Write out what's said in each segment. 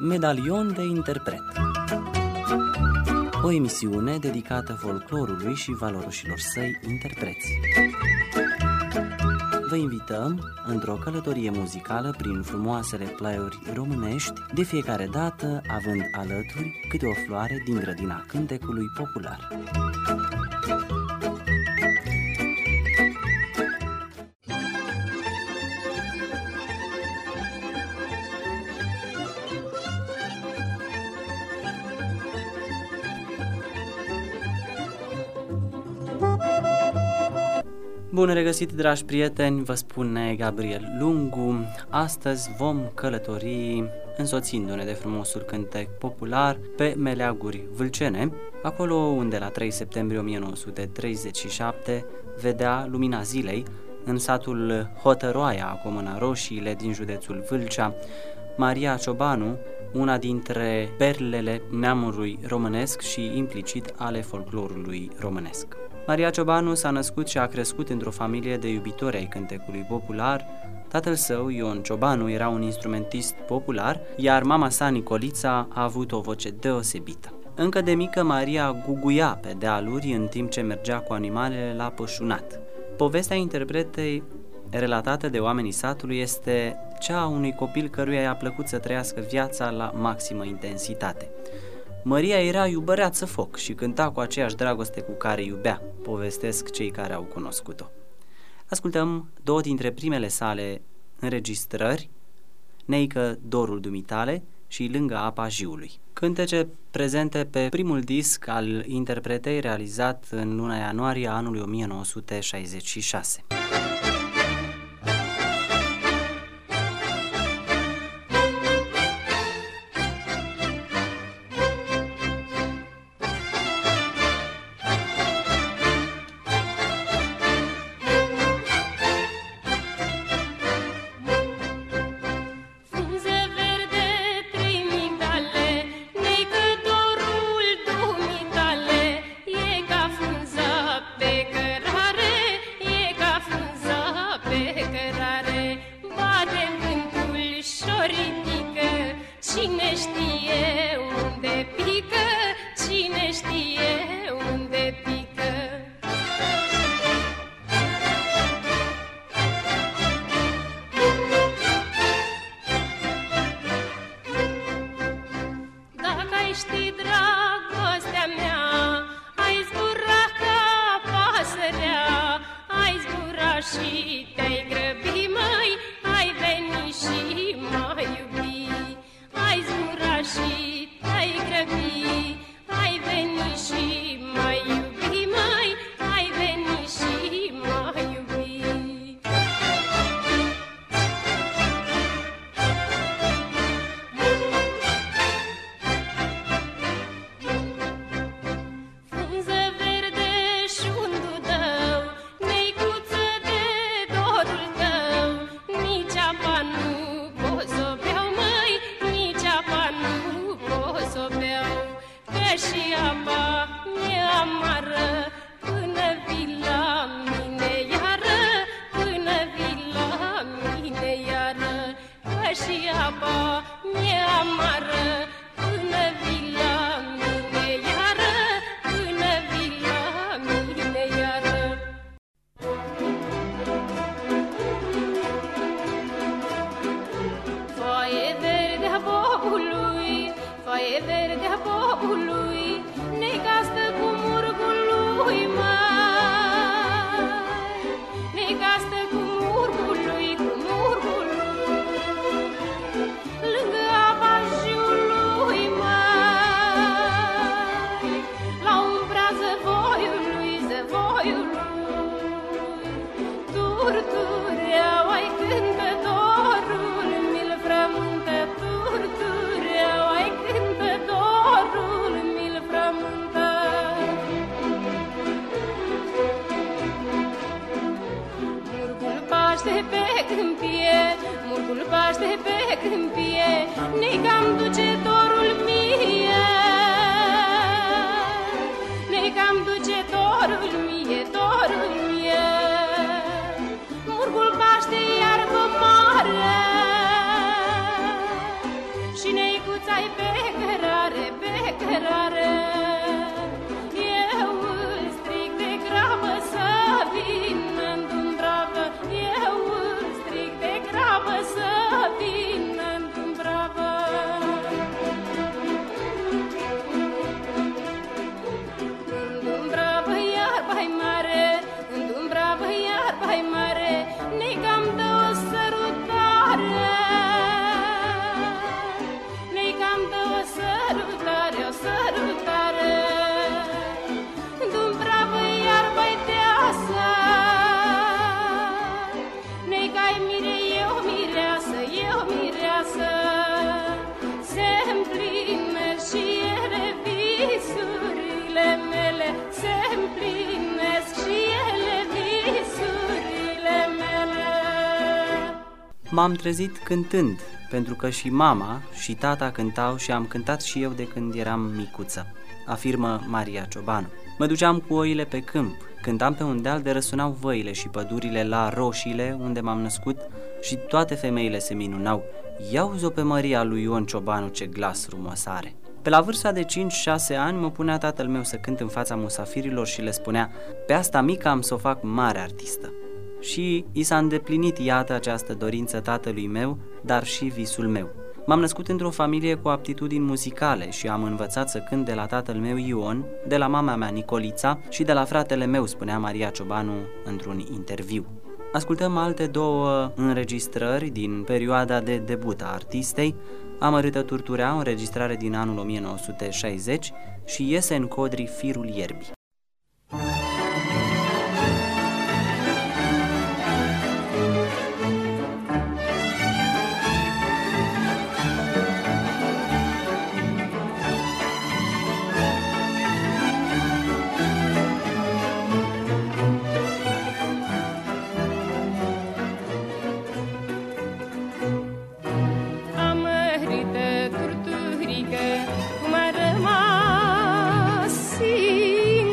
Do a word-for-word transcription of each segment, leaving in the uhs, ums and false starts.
Medalion de interpret. O emisiune dedicată folclorului și valoroșilor săi interpreți. Vă invităm într-o călătorie muzicală prin frumoasele plaiuri românești, de fiecare dată având alături câte o floare din grădina cântecului popular. Bun regăsit, dragi prieteni, vă spune Gabriel Lungu. Astăzi vom călători însoțindu-ne de frumosul cântec popular pe meleaguri vâlcene, acolo unde la trei septembrie o mie nouă sute treizeci și șapte vedea lumina zilei în satul Hotăroaia, Comuna Roșiile din județul Vâlcea, Maria Ciobanu, una dintre perlele neamului românesc și implicit ale folclorului românesc. Maria Ciobanu s-a născut și a crescut într-o familie de iubitori ai cântecului popular. Tatăl său, Ion Ciobanu, era un instrumentist popular, iar mama sa, Nicolița, a avut o voce deosebită. Încă de mică, Maria guguia pe dealuri în timp ce mergea cu animalele la pășunat. Povestea interpretei relatată de oamenii satului este cea a unui copil căruia i-a plăcut să trăiască viața la maximă intensitate. Maria era iubăreață foc și cânta cu aceeași dragoste cu care iubea, povestesc cei care au cunoscut-o. Ascultăm două dintre primele sale înregistrări, Neică dorul dumitale și Lângă apa jiului, cântece prezente pe primul disc al interpretei realizat în luna ianuarie a anului o mie nouă sute șaizeci și șase. Și neicuța cărare. Eu îl strig de grabă să vină în Dumbravă, eu îl strig de grabă să vină în Dumbravă. În Dumbravă iarba-i mare, în Dumbravă iarba-i mare, ne-i cam dă o sărutare, ne-i cam dă o sărutare, o sărutare. Dumbravă iarba-i deasă, ne-i ca-i mire, eu mireasă, eu mireasă. Se împlinesc și ele visurile mele, se împlinesc și ele visurile mele. M-am trezit cântând, pentru că și mama și tata cântau și am cântat și eu de când eram micuță, afirmă Maria Ciobanu. Mă duceam cu oile pe câmp, cântam pe un deal de răsunau văile și pădurile la Roșiile, unde m-am născut, și toate femeile se minunau. Ia-uzi-o pe Maria lui Ion Ciobanu, ce glas frumos are! Pe la vârsta de cinci șase ani mă punea tatăl meu să cânt în fața musafirilor și le spunea: pe asta mică am să o fac mare artistă. Și i s-a îndeplinit, iată, această dorință tatălui meu, dar și visul meu. M-am născut într-o familie cu aptitudini muzicale și am învățat să cânt de la tatăl meu Ion, de la mama mea Nicolița și de la fratele meu, spunea Maria Ciobanu într-un interviu. Ascultăm alte două înregistrări din perioada de debut a artistei: Amărâtă Turturea, o înregistrare din anul o mie nouă sute șaizeci, și Iese în Codri Firul Ierbii. Amărâtă turturică, cum a rămas singur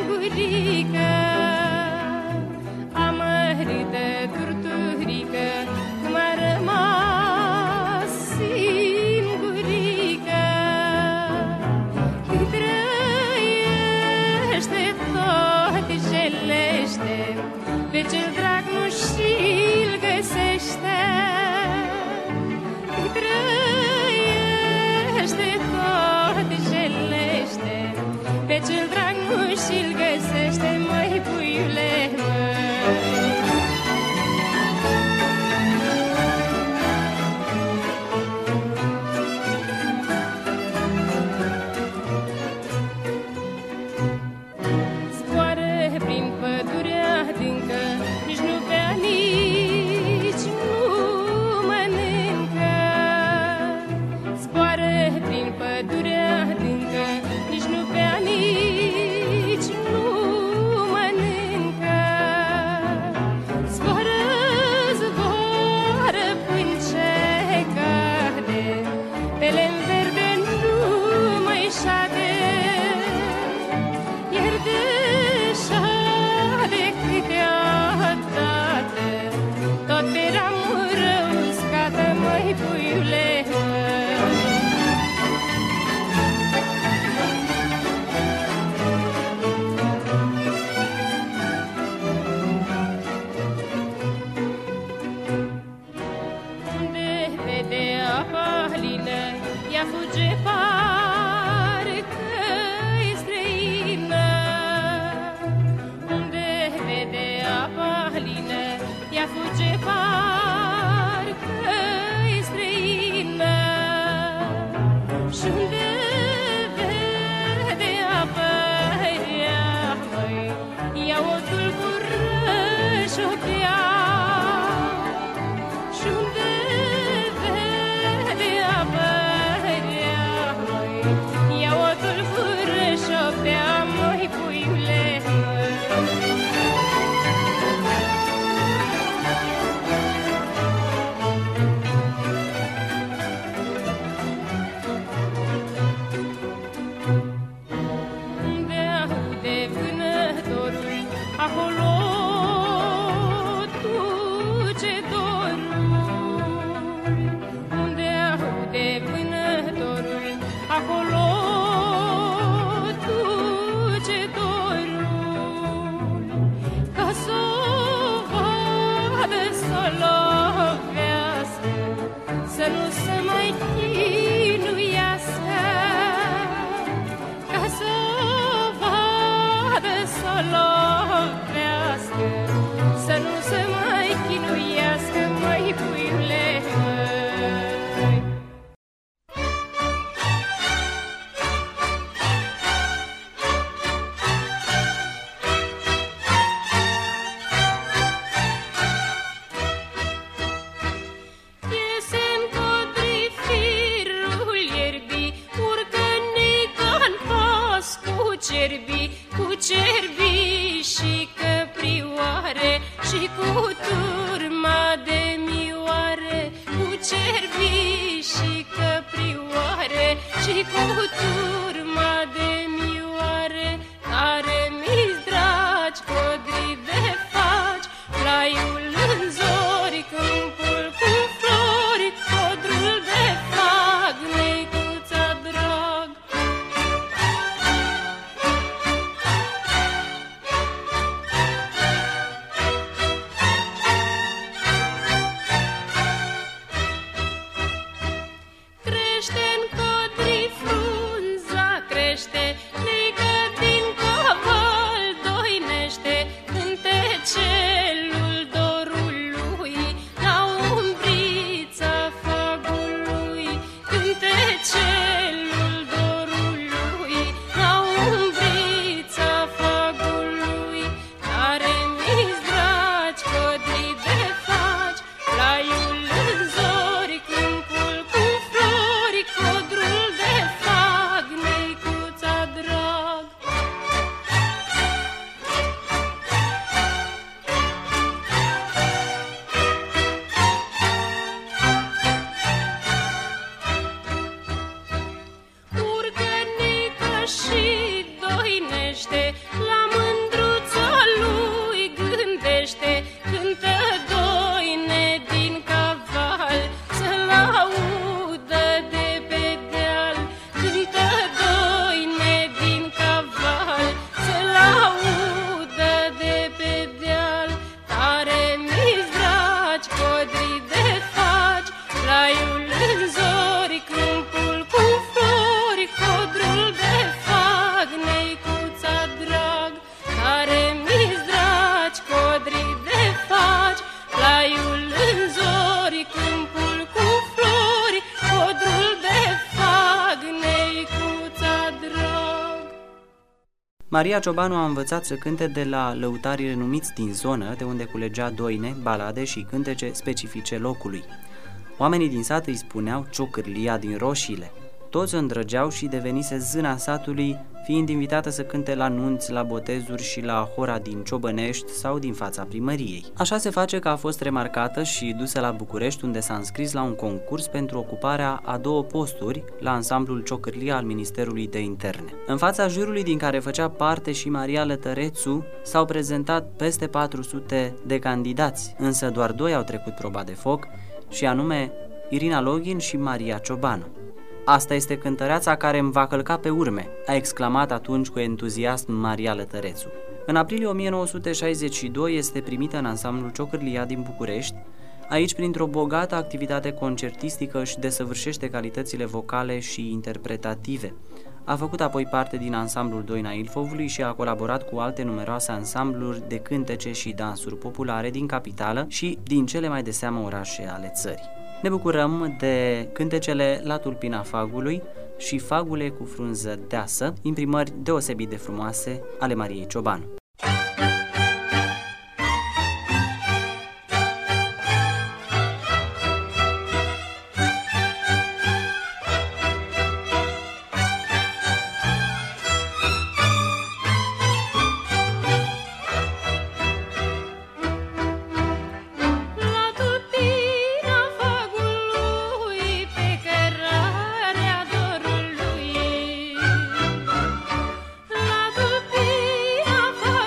cerbii și căprioare și cu turma de mioare, care mi-s dragi codri de faci, raiul în zori, câmpul cu flori, codrul de fag, neicuța drag. Crește-n codri frunza, crește, nică din covăl doinește, cântecelul dorului la umbrița fagului, cântecelul dorului la umbrița fagului, care mi-s dragi codri de faci, raiul în zori, câmpul cu flori, codrul de fag, neicuța drag. Urcă nică și doinește, la mândruța lui gândește, cântă doine din caval, să-l audă de pe deal, cântă doine din caval, să-l audă de pe deal, tare mi-s dragi codri de faci, raiul în zori, câmpul cu flori, codrul de fag, neicuța drag, tare mi-s dragi codri de faci, raiul în zori, câmpul cu flori, codrul de fag, neicuța drag. Maria Ciobanu a învățat să cânte de la lăutarii renumiți din zonă, de unde culegea doine, balade și cântece specifice locului. Oamenii din sat îi spuneau Ciocârlia din Roșiile. Toți o îndrăgeau și devenise zâna satului, fiind invitată să cânte la nunți, la botezuri și la hora din Ciobănești sau din fața primăriei. Așa se face că a fost remarcată și dusă la București, unde s-a înscris la un concurs pentru ocuparea a două posturi la ansamblul Ciocârlia al Ministerului de Interne. În fața jurului, din care făcea parte și Maria Lătărețu, s-au prezentat peste patru sute de candidați, însă doar doi au trecut proba de foc, și anume Irina Login și Maria Ciobanu. Asta este cântăreața care îmi va călca pe urme, a exclamat atunci cu entuziasm Maria Lătărețu. În aprilie o mie nouă sute șaizeci și doi este primită în ansamblul Ciocârlia din București. Aici, printr-o bogată activitate concertistică, își desăvârșește calitățile vocale și interpretative. A făcut apoi parte din ansamblul Doina Ilfovului și a colaborat cu alte numeroase ansambluri de cântece și dansuri populare din capitală și din cele mai de seamă orașe ale țării. Ne bucurăm de cântecele La tulpina fagului și Fagule cu frunză deasă, imprimări deosebit de frumoase ale Mariei Ciobanu. La tulpina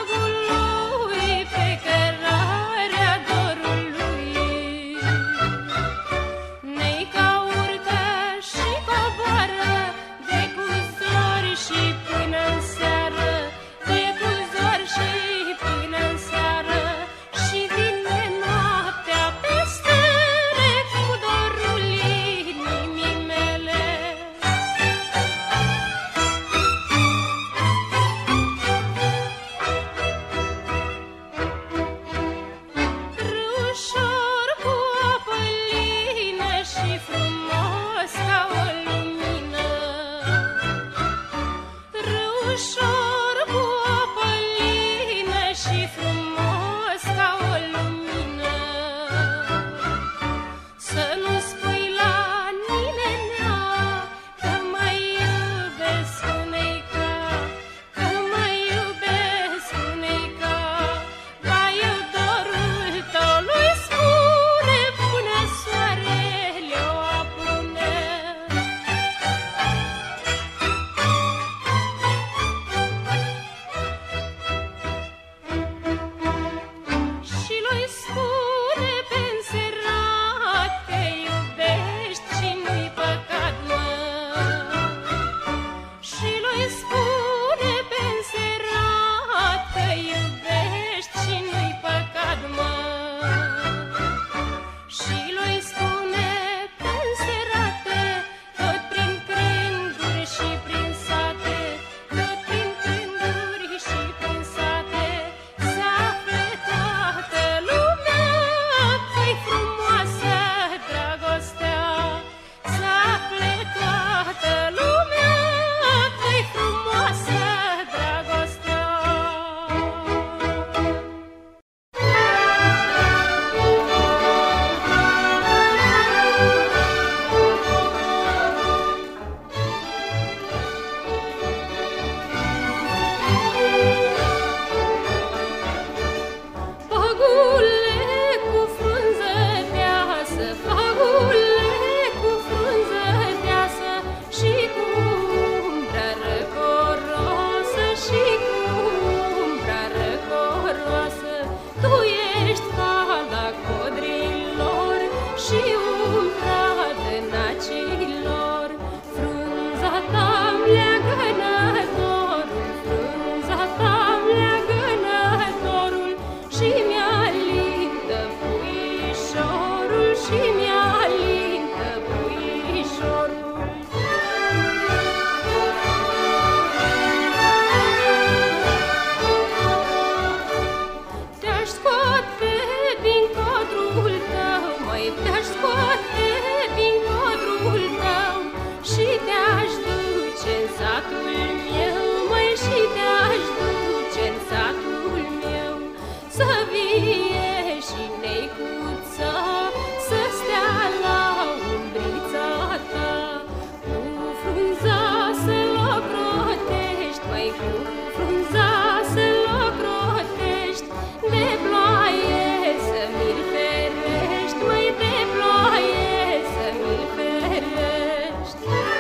și umbra de nacilor. Frunza ta-mi leagănătorul, frunza ta-mi leagănătorul și mi-alintă puișorul, și mi-alintă puișorul. Te-aș scoate din codrul tău, măi, te-aș scoate din codrul tău și te-aș duce-n satul meu, măi, și te-aș duce-n satul meu. Să vie și neicuța, să stea la umbrița ta, cu frunza să-l ocrotești, măi, cu frunza să-l ocrotești, de ploaie să mi-l ferești, măi, de ploaie să mi-l ferești.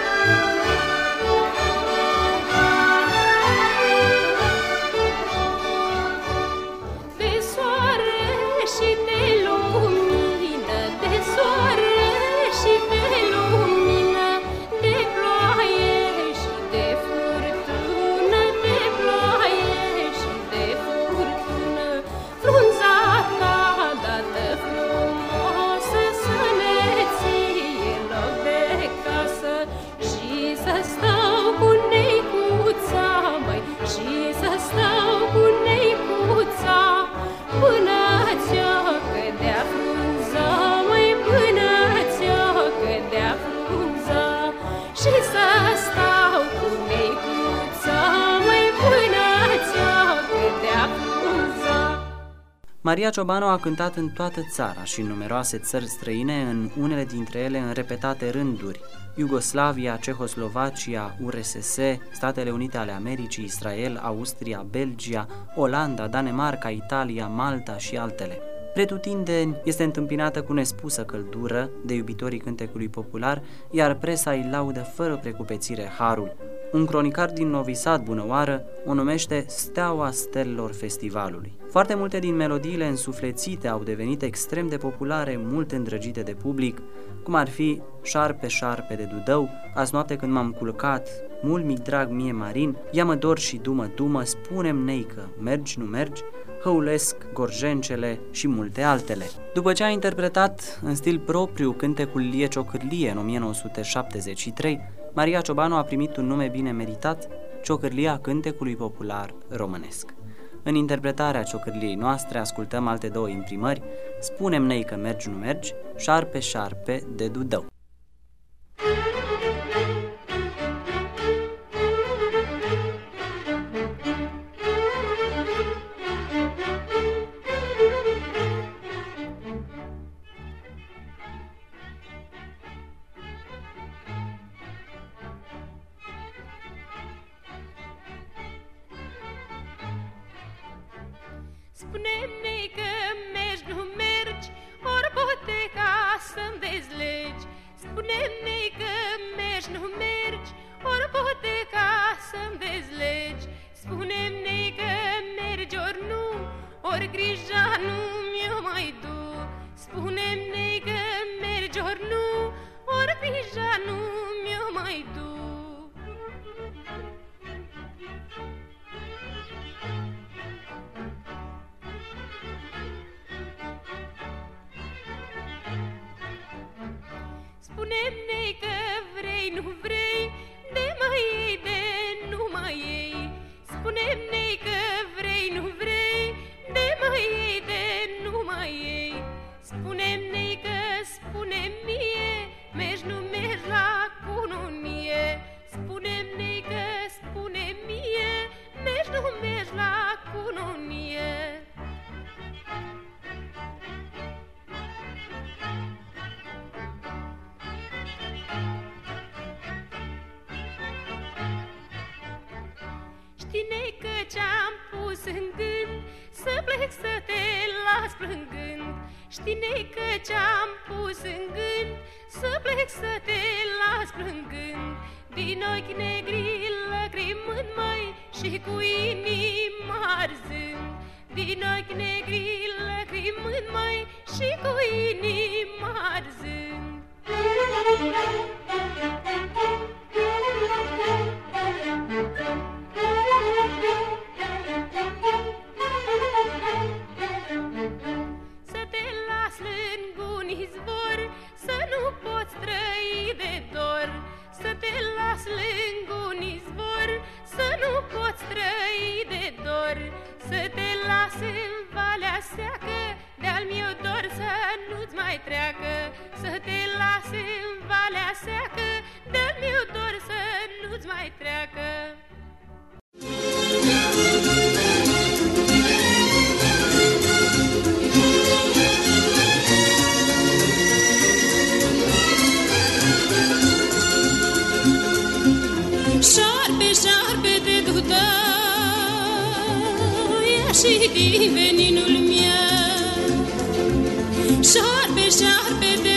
De soare și de lumină, de soare și de lumină, de ploaie și de furtună, de ploaie și de furtună. Frunza ta, dată frumoasă, să ne ție loc de casă și să stau cu neicuța, măi, și să stau cu neicuța, până ți-o cădea frunza, măi, până ți-o cădea frunza, și să stau cu neicuța, măi, până ți-o cădea frunza. Maria Ciobanu a cântat în toată țara și în numeroase țări străine, în unele dintre ele în repetate rânduri: Iugoslavia, Cehoslovacia, U R S S, Statele Unite ale Americii, Israel, Austria, Belgia, Olanda, Danemarca, Italia, Malta și altele. Pretutindeni este întâmpinată cu nespusă căldură de iubitorii cântecului popular, iar presa îi laudă fără precupețire harul. Un cronicar din Novi Sad, Bunăoară, o numește steaua stelelor festivalului. Foarte multe din melodiile însuflețite au devenit extrem de populare, mult îndrăgite de public, cum ar fi Șarpe, șarpe de Dudău, Azi noapte când m-am culcat, Mult mi drag mie Marin, Ia-mă dor și dumă dumă, Spune-mi neică, mergi, nu mergi, Hăulesc, Gorjencele și multe altele. După ce a interpretat în stil propriu cântecul Lie Ciocârlie în o mie nouă sute șaptezeci și trei, Maria Ciobanu a primit un nume bine meritat, Ciocârlia cântecului popular românesc. În interpretarea ciocârliei noastre ascultăm alte două imprimări, Spune-mi neică, mergi, nu mergi, Șarpe, șarpe de Dudău. Spune-mi neică, mergi, nu mergi, ori poate ca să-mi dezlegi. Spune-mi neică, mergi, nu mergi, ori poate ca să-mi dezlegi. Spune-mi neică, mergi ori nu, ori grija nu mi-o mai du. Spune-mi neică, mergi ori nu, ori grija nu mi-o mai du. Spune-mi neică, vrei, nu vrei, de mai ei, de nu mai ei. Spune-mi neică, vrei, nu vrei, de mai ei, de nu mai ei. Spune-mi neică, spune-mi mie, mergi, nu mergi la cununie. Spune-mi neică, spune-mi mie, mergi, nu mergi la cununie. Știi, neică, ce-am pus în gând, să plec să te las plângând. Știi, neică, ce-am pus în gând, să plec să te las plângând, din ochi negri lăcrimând mai și cu inima arzând. Din ochi negri lăcrimând mai și cu inima arzând. Să te las lângă un izvor, să nu poți trăi de dor. Să te las lângă un izvor, să nu poți trăi de dor. Să te las în valea seacă, de-al meu dor să nu-ți mai treacă. Să te las în valea seacă, de-al meu dor să nu-ți mai treacă. Șarpe, șarpe de dudai, ia și din veninul meu. Șarpe, șarpe de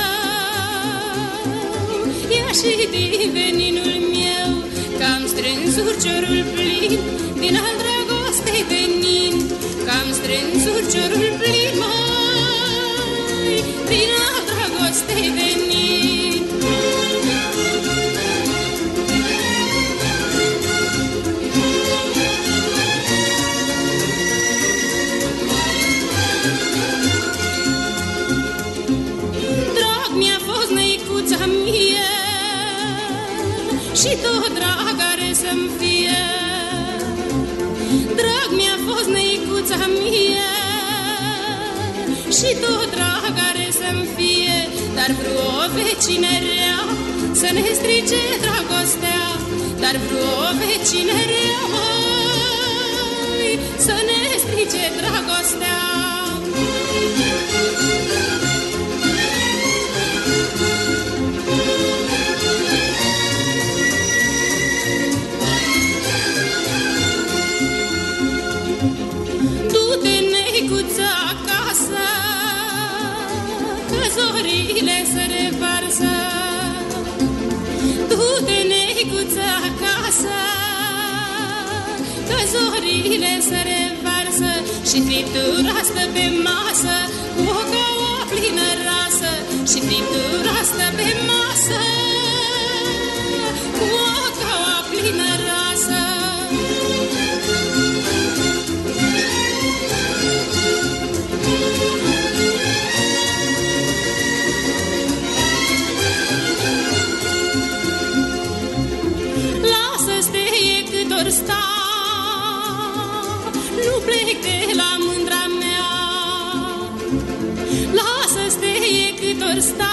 dudai, ia și din veninul meu. Că-am strâns urciorul plin din al dragostei venin. Că-am strâns urciorul plin, mai, din al dragostei venin. Și tot drag are să-mi fie. Drag mi-a fost neicuța mie, și tot drag are să-mi fie. Dar vreo vecine rea să ne strice dragostea. Dar vreo vecine rea, măi, să ne strice dragostea. Zorile se revarsă, du-te, neicuță, acasă, că zorile se revarsă și friptura stă pe masă cu o caua plină rasă. Și friptura stă pe masă cu o caua plină rasă. Sta, nu plec de la mândra mea. Lasă-steie cât or sta,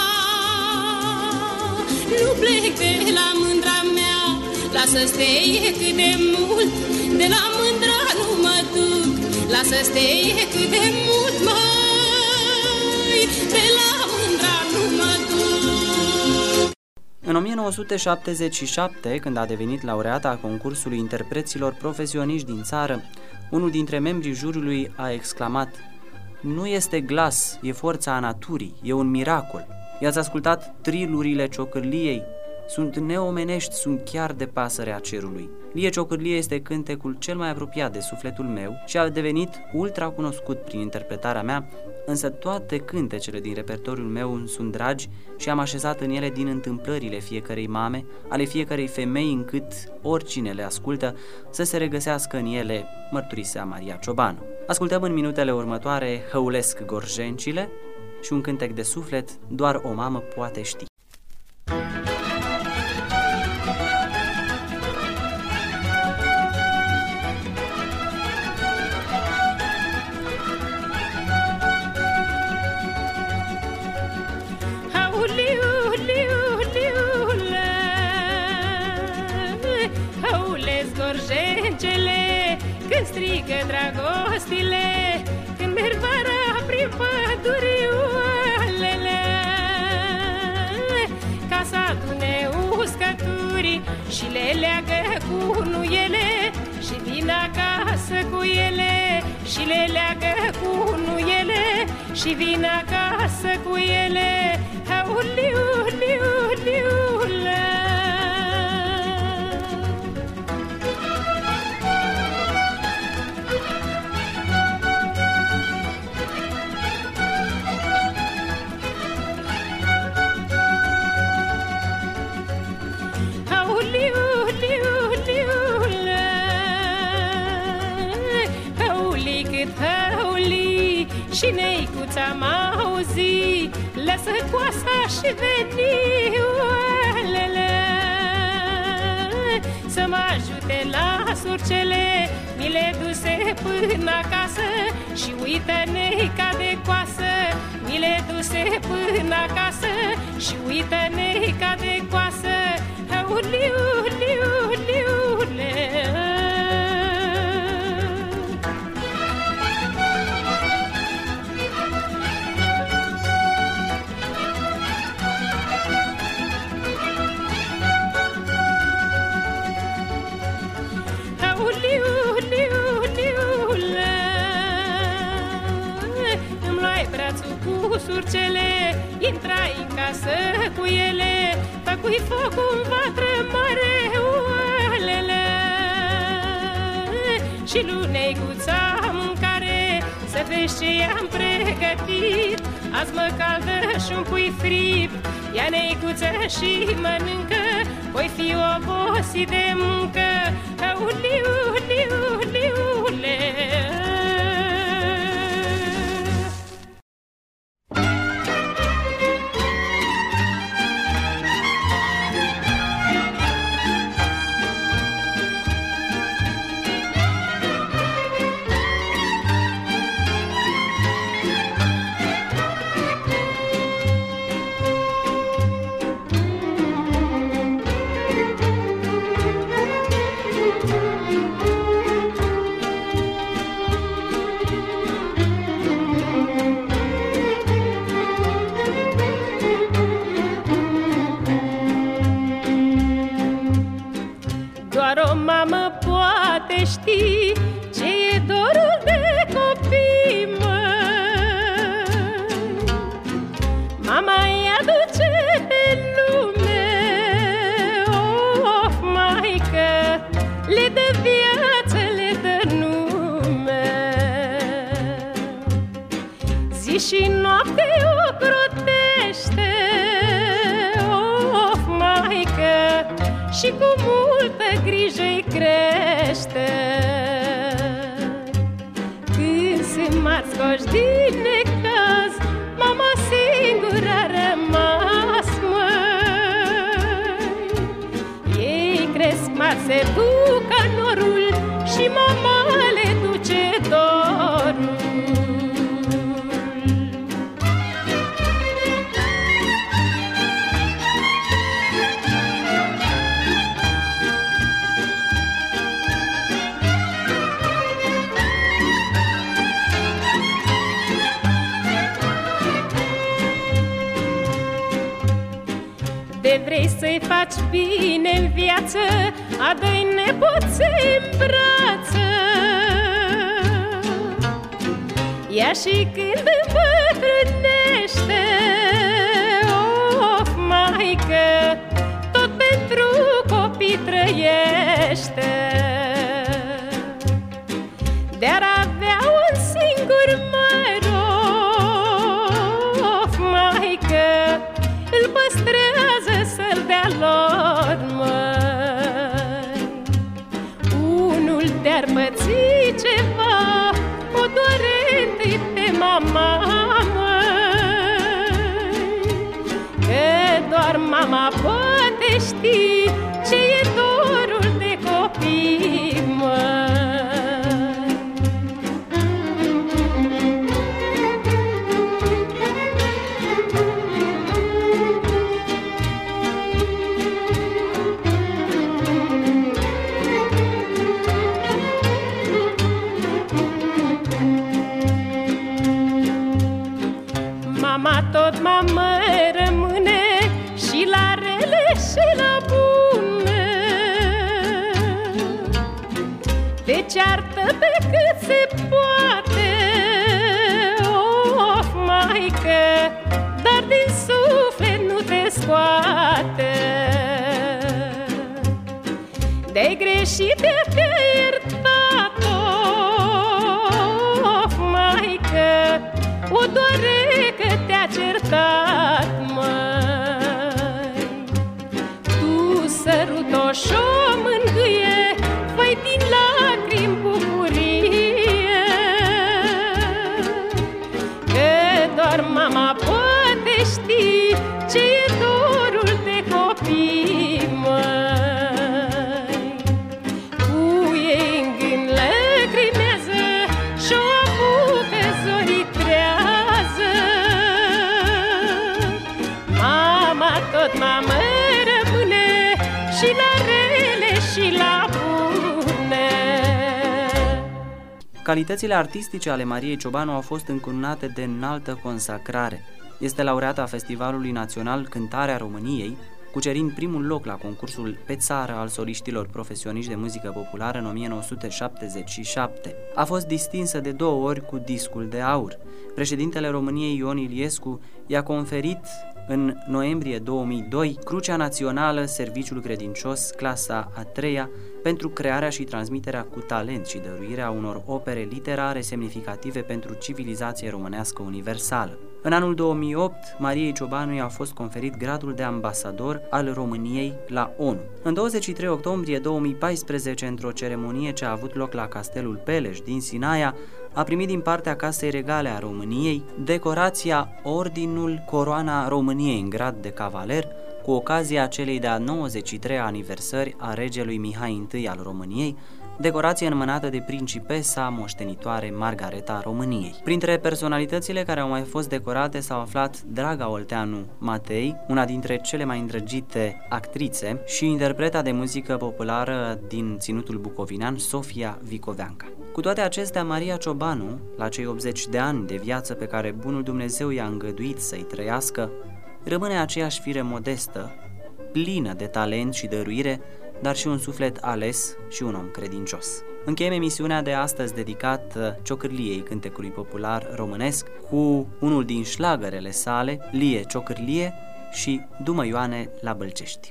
nu plec de la mândra mea. Lasă-steie cât de mult, de la mândra nu mă duc. Lasă-steie cât de mult, măi, de la mândra nu mă duc. În o mie nouă sute șaptezeci și șapte, când a devenit laureată a concursului interpreților profesioniști din țară, unul dintre membrii juriului a exclamat: "Nu este glas, e forța a naturii, e un miracol. I-ați ascultat trilurile ciocârliei? Sunt neomenești, sunt chiar de pasărea cerului. Lie ciocârlie este cântecul cel mai apropiat de sufletul meu și a devenit ultra cunoscut prin interpretarea mea, însă toate cântecele din repertoriul meu îmi sunt dragi și am așezat în ele din întâmplările fiecărei mame, ale fiecărei femei, încât oricine le ascultă să se regăsească în ele", mărturisea Maria Ciobanu. Ascultăm în minutele următoare Hăulesc gorjencile și un cântec de suflet, Doar o mamă poate ști. Când strigă dragostile, când merg vara prin pădurioalele, ca să adune uscături și le leagă cu nuiele și vin acasă cu ele, și le leagă cu nuiele și vin acasă cu ele. Auliu, Și neicuța m-a auzit, lăsă coasa și veni, oalele, să mă ajute la surcele, mi le duse până acasă. Și uită neica de coasă, mi le duse până acasă. Și uită neica de coasă, uliu, liu, liule. Cu surcele, intrai în casă cu ele, făcui foc în vatră mare, oalele. Și luneicuța mâncare, să vezi ce i-am pregătit. Azi mă caldă și un pui fript, ia neicuță și mănâncă, voi fi obosit de muncă, uliu, liu, liule. Doar o mamă poate ști ce e dorul de copii, măi. Mama-i aduce pe lume, of, maică, le dă viață, le dă nume. Zi și noapte o crotește, of, maică, și cu multă grijă-i crește. Când sunt mari scoși din necaz, mama singură a rămas, măi. Ei cresc mari, se ducă norul și mama le duce dorul. De vrei să-i faci bine în viață, adă-i nepoței în brață. Ea și când îmbătrânește, of, maică, tot pentru copii trăiește. De-ar avea un singur măr, of, maică, îl păstrează să-l dea lor, măi. Unul te-ar păți ceva, o doare întâi pe mama, măi. Că doar mama poate ști ce e dorul de copii, măi. Mama tot mamă rămâne și la rele și la bune. Te ceartă pe cât se poate, of, maică, dar din suflet nu te scoate. De-ai greșit te-a iertat-o, of, maică, o doare că te-a certat, măi. Tu sărut-o și-o mângâie, fă-i din lacrimi bucurie. tot mamă rămâne, și la rele și la bune. Calitățile artistice ale Mariei Ciobanu au fost încununate de înaltă consacrare. Este laureata Festivalului Național Cântarea României, cucerind primul loc la concursul Pe țară al soliștilor profesioniști de muzică populară în o mie nouă sute șaptezeci și șapte. A fost distinsă de două ori cu discul de aur. Președintele României Ion Iliescu i-a conferit în noiembrie două mii doi Crucea Națională Serviciul Credincios, clasa a treia, pentru crearea și transmiterea cu talent și dăruirea unor opere literare semnificative pentru civilizație românească universală. În anul două mii opt, Mariei Ciobanu i-a fost conferit gradul de ambasador al României la ONU. În douăzeci și trei octombrie două mii paisprezece, într-o ceremonie ce a avut loc la Castelul Peleș din Sinaia, a primit din partea Casei Regale a României decorația Ordinul Coroana României în grad de cavaler, cu ocazia celei de-a nouăzeci și treia aniversări a regelui Mihai I al României, decorație înmânată de principesa moștenitoare Margareta României. Printre personalitățile care au mai fost decorate s-au aflat Draga Olteanu Matei, una dintre cele mai îndrăgite actrițe, și interpreta de muzică populară din ținutul bucovinean, Sofia Vicoveanca. Cu toate acestea, Maria Ciobanu, la cei optzeci de ani de viață pe care bunul Dumnezeu i-a îngăduit să-i trăiască, rămâne aceeași fire modestă, plină de talent și dăruire, dar și un suflet ales și un om credincios. Încheiem emisiunea de astăzi dedicat ciocârliei cântecului popular românesc cu unul din șlagărele sale, Lie ciocârlie și Du-mă Ioane la Bălcești.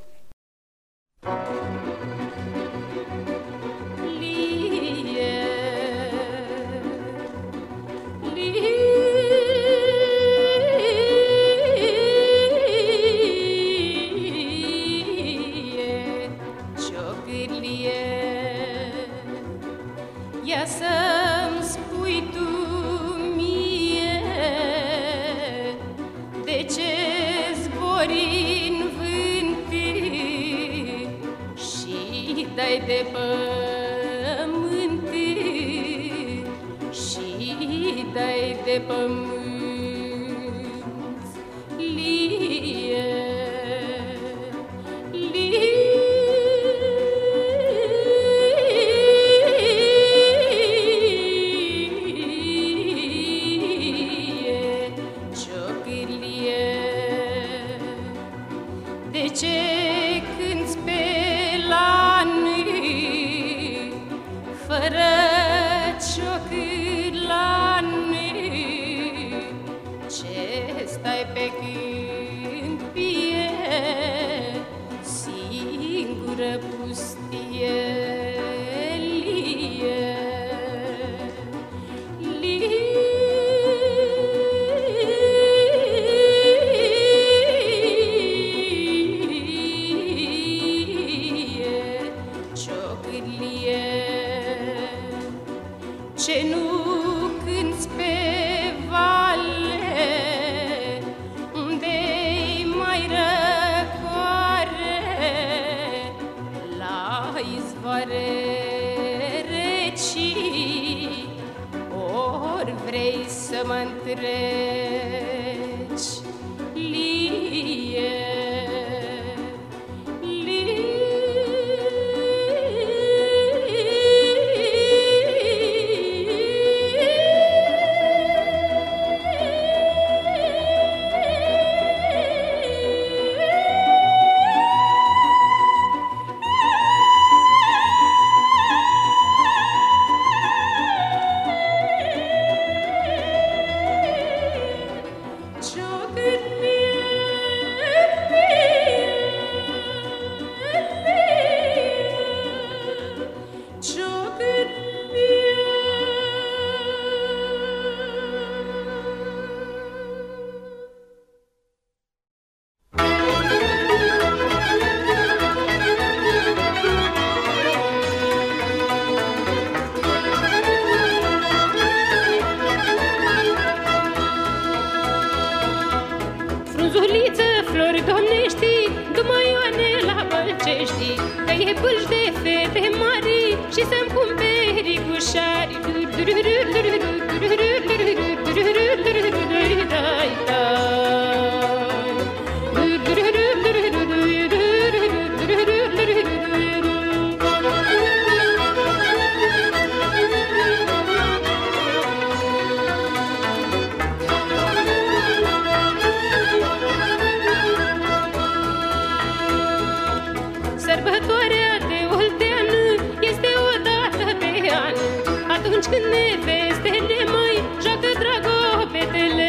De pământ și dai de pământ, Lie, lie, ciocârlie, de ce cânți pe fără ciocârlane, ce stai pe câmpie, singură pustie, Lie, lie, ciocârlie, ce nu cânți pe vale, unde-i mai răcoare, la izvoare reci, ori vrei să mă întreci, Lie, frunzuliță, flori domnești, Du-mă Ioane la Bălcești, dă-i bâlci de fete mari și să-mi cumperi gușari. atunci când nevestele mai joacă dragobetele.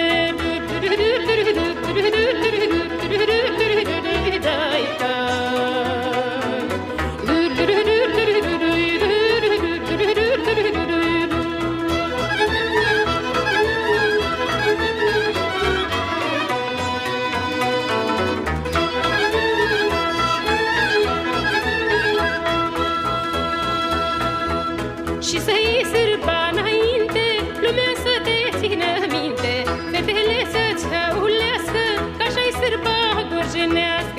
Și să iei sârba înainte, lumea să te țină minte, fetele să-ți hăulească, că așa-i sârba gorjenească.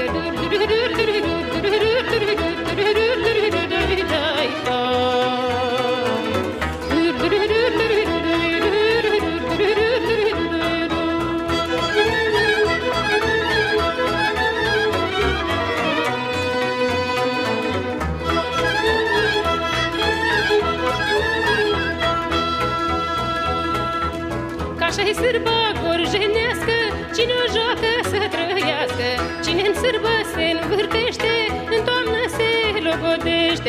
Așa-i sârba gorjenească, cine o joacă să trăiască, cine în sârbă se învârtește, în toamnă se logodește.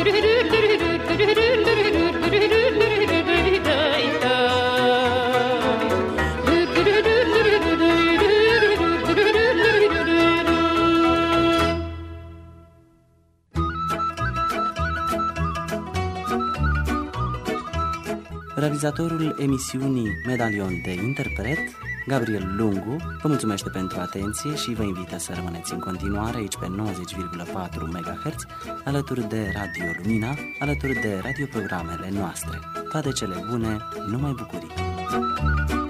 Realizatorul emisiunii Medalion de Interpret, Gabriel Lungu, vă mulțumește pentru atenție și vă invită să rămâneți în continuare aici pe nouăzeci virgulă patru megahertz, alături de Radio Lumina, alături de radioprogramele noastre. Toate cele bune, numai bucurii!